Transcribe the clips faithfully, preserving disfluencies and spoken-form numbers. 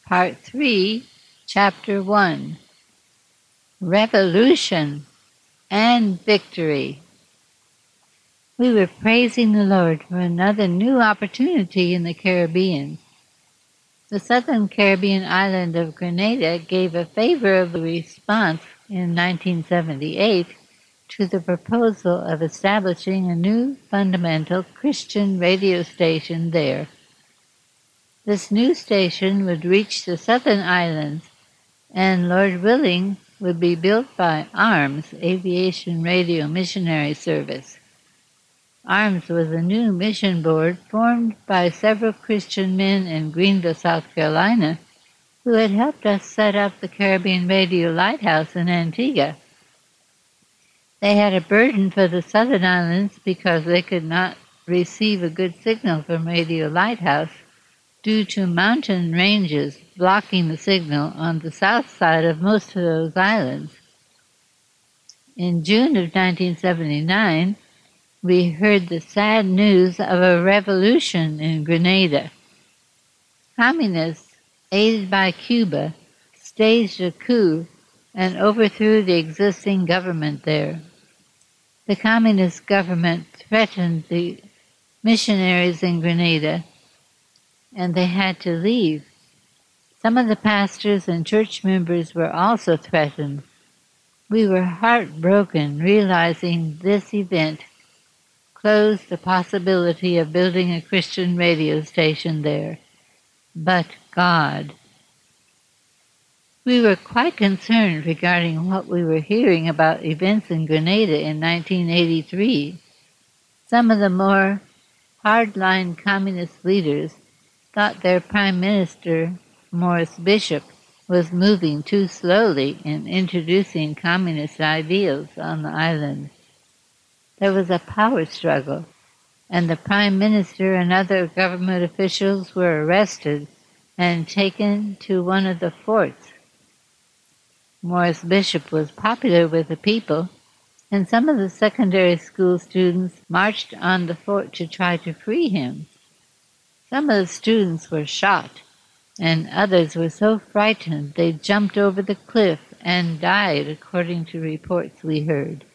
Part three, Chapter one, Revolution and Victory. We were praising the Lord for another new opportunity in the Caribbean. The southern Caribbean island of Grenada gave a favorable response in nineteen seventy-eight to the proposal of establishing a new fundamental Christian radio station there. This new station would reach the southern islands and, Lord willing, would be built by ARMS, Aviation Radio Missionary Service. ARMS was a new mission board formed by several Christian men in Greenville, South Carolina, who had helped us set up the Caribbean Radio Lighthouse in Antigua. They had a burden for the southern islands because they could not receive a good signal from Radio Lighthouse due to mountain ranges blocking the signal on the south side of most of those islands. In June of nineteen seventy-nine, we heard the sad news of a revolution in Grenada. Communists, aided by Cuba, staged a coup and overthrew the existing government there. The communist government threatened the missionaries in Grenada, and they had to leave. Some of the pastors and church members were also threatened. We were heartbroken realizing this event closed the possibility of building a Christian radio station there. But God. We were quite concerned regarding what we were hearing about events in Grenada in nineteen eighty-three. Some of the more hardline communist leaders thought their Prime Minister, Morris Bishop, was moving too slowly in introducing communist ideals on the island. There was a power struggle, and the Prime Minister and other government officials were arrested and taken to one of the forts. Morris Bishop was popular with the people, and some of the secondary school students marched on the fort to try to free him. Some of the students were shot, and others were so frightened they jumped over the cliff and died, according to reports we heard.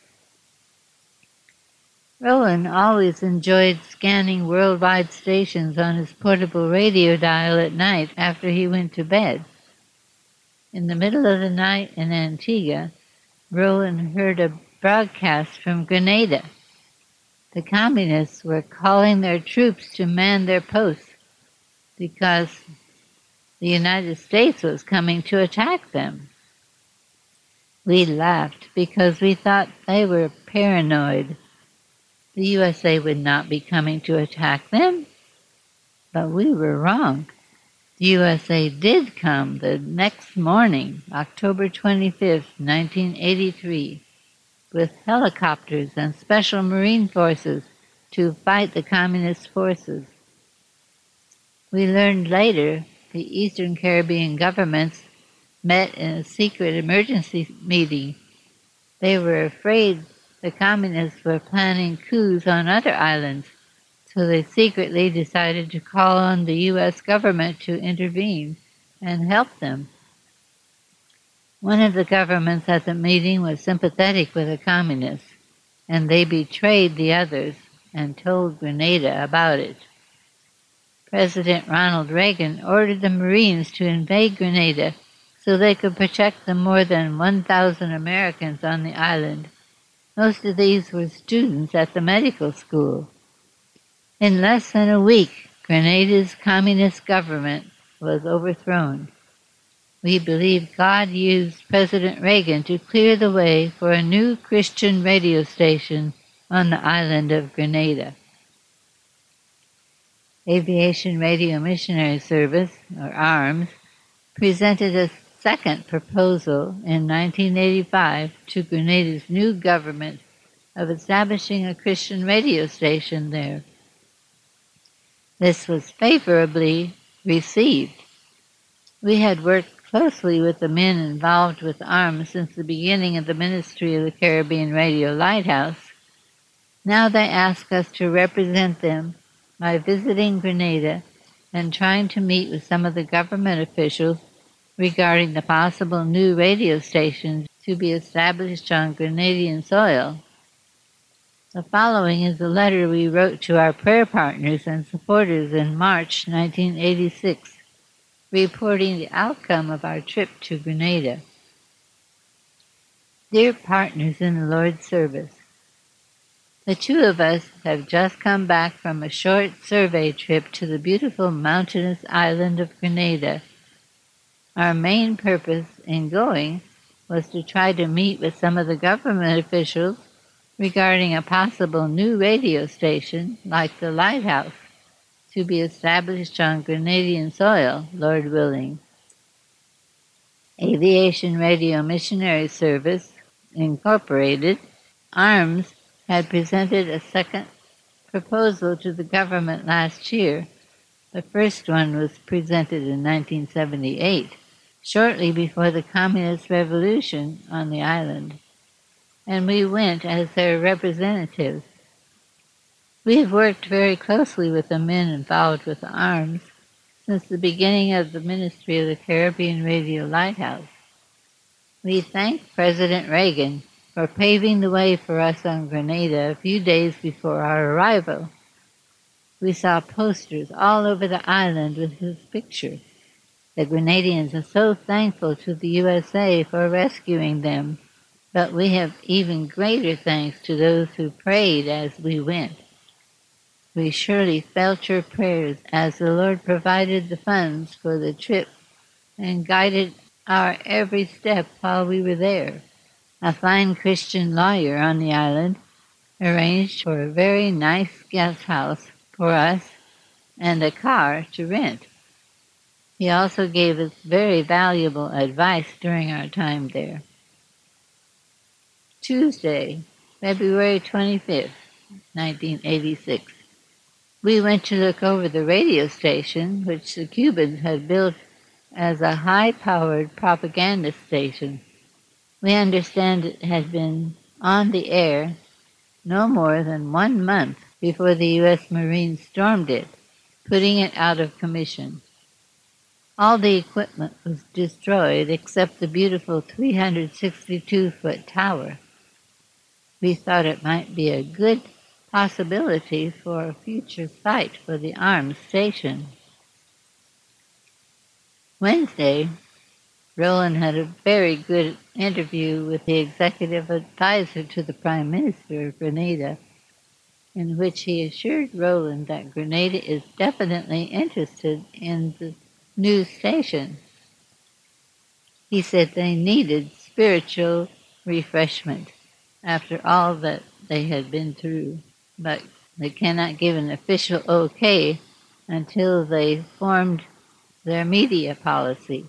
Rowan always enjoyed scanning worldwide stations on his portable radio dial at night after he went to bed. In the middle of the night in Antigua, Rowan heard a broadcast from Grenada. The communists were calling their troops to man their posts because the United States was coming to attack them. We laughed because we thought they were paranoid. The U S A would not be coming to attack them, but we were wrong. The U S A did come the next morning, October twenty-fifth, nineteen eighty-three, with helicopters and special marine forces to fight the communist forces. We learned later the Eastern Caribbean governments met in a secret emergency meeting. They were afraid the communists were planning coups on other islands, so they secretly decided to call on the U S government to intervene and help them. One of the governments at the meeting was sympathetic with the communists, and they betrayed the others and told Grenada about it. President Ronald Reagan ordered the Marines to invade Grenada so they could protect the more than one thousand Americans on the island. Most of these were students at the medical school. In less than a week, Grenada's communist government was overthrown. We believe God used President Reagan to clear the way for a new Christian radio station on the island of Grenada. Aviation Radio Missionary Service, or ARMS, presented a second proposal in nineteen eighty-five to Grenada's new government of establishing a Christian radio station there. This was favorably received. We had worked closely with the men involved with ARMS since the beginning of the ministry of the Caribbean Radio Lighthouse. Now they ask us to represent them by visiting Grenada and trying to meet with some of the government officials regarding the possible new radio station to be established on Grenadian soil. The following is a letter we wrote to our prayer partners and supporters in March nineteen eighty-six, reporting the outcome of our trip to Grenada. Dear partners in the Lord's service, the two of us have just come back from a short survey trip to the beautiful mountainous island of Grenada. Our main purpose in going was to try to meet with some of the government officials regarding a possible new radio station like the Lighthouse to be established on Grenadian soil, Lord willing. Aviation Radio Missionary Service, Incorporated, ARMS, had presented a second proposal to the government last year. The first one was presented in nineteen seventy-eight, shortly before the Communist Revolution on the island, and we went as their representatives. We have worked very closely with the men involved with ARMS since the beginning of the Ministry of the Caribbean Radio Lighthouse. We thank President Reagan for paving the way for us on Grenada a few days before our arrival. We saw posters all over the island with his picture. The Grenadians are so thankful to the U S A for rescuing them, but we have even greater thanks to those who prayed as we went. We surely felt your prayers as the Lord provided the funds for the trip and guided our every step while we were there. A fine Christian lawyer on the island arranged for a very nice guest house for us and a car to rent. He also gave us very valuable advice during our time there. Tuesday, February twenty-fifth, nineteen eighty-six. We went to look over the radio station which the Cubans had built as a high-powered propaganda station. We understand it had been on the air no more than one month before the U S Marines stormed it, putting it out of commission. All the equipment was destroyed except the beautiful three hundred sixty-two foot tower. We thought it might be a good possibility for a future site for the ARMS station. Wednesday, Roland had a very good interview with the executive advisor to the Prime Minister of Grenada, in which he assured Roland that Grenada is definitely interested in the new station. He said they needed spiritual refreshment after all that they had been through, but they cannot give an official okay until they formed their media policy.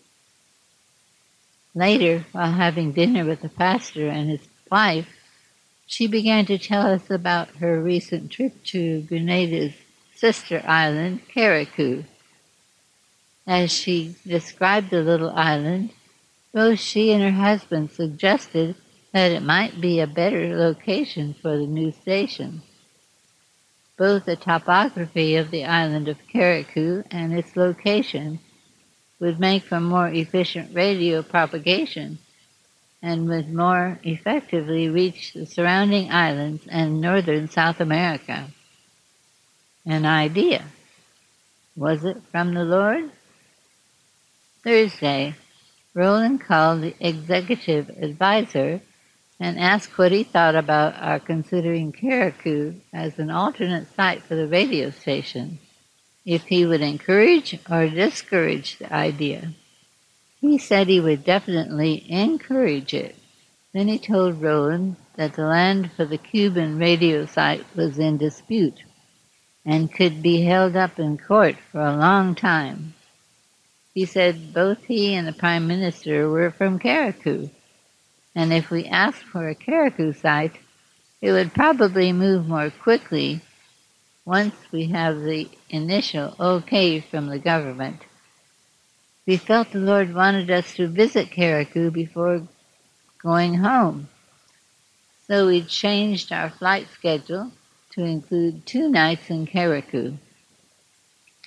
Later, while having dinner with the pastor and his wife, she began to tell us about her recent trip to Grenada's sister island, Carriacou. As she described the little island, both she and her husband suggested that it might be a better location for the new station. Both the topography of the island of Carriacou and its location would make for more efficient radio propagation and would more effectively reach the surrounding islands and northern South America. An idea. Was it from the Lord? Thursday, Roland called the executive advisor and asked what he thought about our considering Carriacou as an alternate site for the radio station, if he would encourage or discourage the idea. He said he would definitely encourage it. Then he told Roland that the land for the Cuban radio site was in dispute and could be held up in court for a long time. He said both he and the Prime Minister were from Carriacou, and if we asked for a Carriacou site, it would probably move more quickly once we have the initial okay from the government. We felt the Lord wanted us to visit Carriacou before going home, so we changed our flight schedule to include two nights in Carriacou.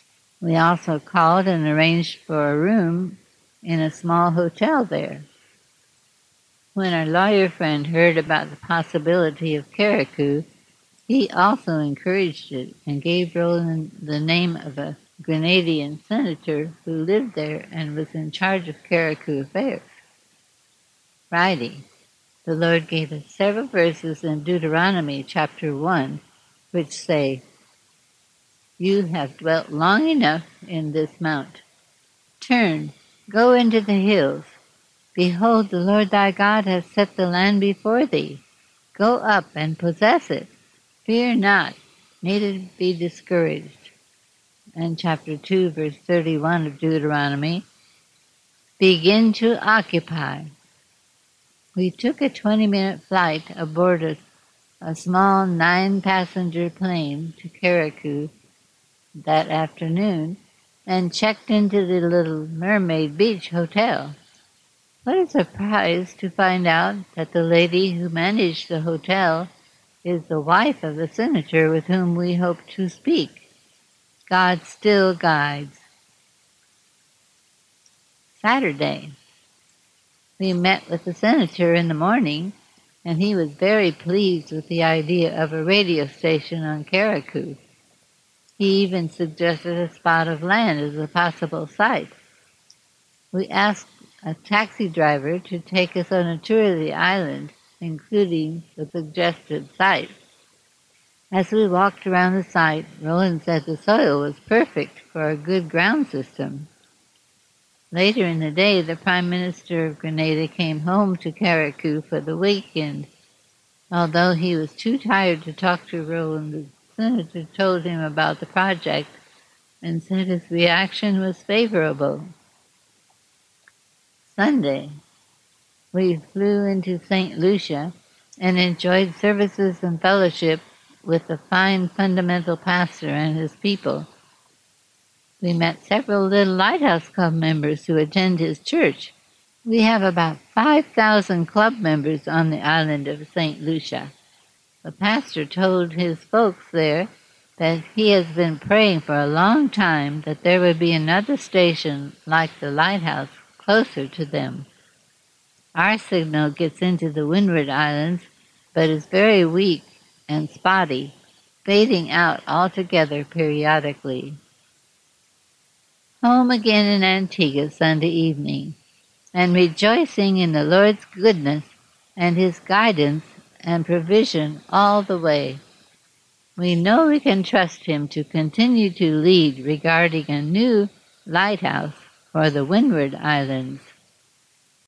We also called and arranged for a room in a small hotel there. When our lawyer friend heard about the possibility of Carriacou, he also encouraged it and gave Roland the name of a Grenadian senator who lived there and was in charge of Carriacou affairs. Friday, the Lord gave us several verses in Deuteronomy chapter one, which say, "You have dwelt long enough in this mount. Turn, go into the hills. Behold, the Lord thy God hath set the land before thee. Go up and possess it. Fear not, neither be discouraged." And chapter two, verse thirty-one of Deuteronomy, "Begin to occupy." We took a twenty-minute flight aboard a, a small nine-passenger plane to Carriacou that afternoon and checked into the Little Mermaid Beach Hotel. What a surprise to find out that the lady who managed the hotel is the wife of the senator with whom we hope to speak. God still guides. Saturday, we met with the senator in the morning, and he was very pleased with the idea of a radio station on Carriacou. He even suggested a spot of land as a possible site. We asked a taxi driver to take us on a tour of the island, including the suggested site. As we walked around the site, Roland said the soil was perfect for a good ground system. Later in the day, the Prime Minister of Grenada came home to Carriacou for the weekend. Although he was too tired to talk to Roland, the senator told him about the project and said his reaction was favorable. Sunday, we flew into Saint Lucia and enjoyed services and fellowship with the fine fundamental pastor and his people. We met several Little Lighthouse Club members who attend his church. We have about five thousand club members on the island of Saint Lucia. The pastor told his folks there that he has been praying for a long time that there would be another station like the lighthouse closer to them. Our signal gets into the Windward Islands, but is very weak and spotty, fading out altogether periodically. Home again in Antigua Sunday evening, and rejoicing in the Lord's goodness and his guidance and provision all the way. We know we can trust him to continue to lead regarding a new lighthouse for the Windward Islands.